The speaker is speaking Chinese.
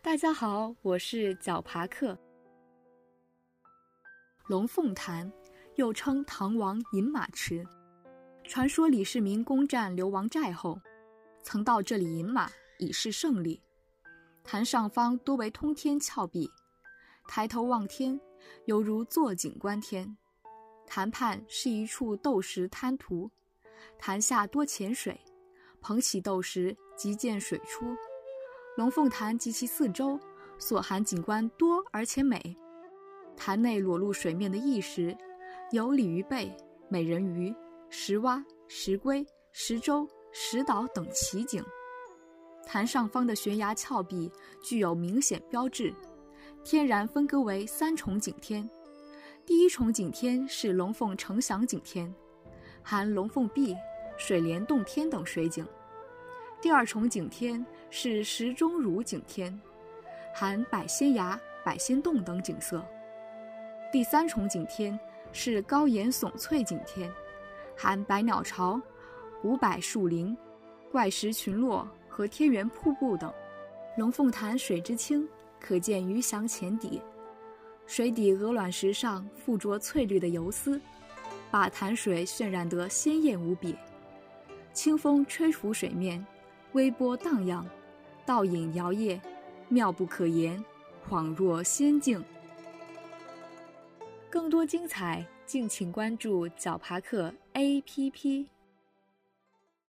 大家好，我是皎爬客。龙凤潭又称唐王饮马池，传说李世民攻占流亡寨后，曾到这里饮马以示胜利。潭上方多为通天峭壁，抬头望天，犹如坐井观天。潭畔是一处斗石滩涂，潭下多浅水，捧起斗石即见水出。龙凤潭及其四周所含景观多而且美。潭内裸露水面的异石有鲤鱼贝、美人鱼、石蛙、石龟、石洲、石岛等奇景。潭上方的悬崖峭壁具有明显标志，天然分割为3重景天。第一重景天是龙凤呈祥景天，含龙凤壁、水帘洞天等水景。第二重景天是石钟乳景天，含百仙崖、百仙洞等景色。第三重景天是高岩耸翠景天，含百鸟巢、五柏树林、怪石群落和天元瀑布等。龙凤潭水之清，可见鱼翔浅底，水底鹅卵石上附着翠绿的游丝，把潭水渲染得鲜艳无比。清风吹拂水面，微波荡漾，倒影摇曳，妙不可言，恍若仙境。更多精彩，敬请关注皎爬客 APP。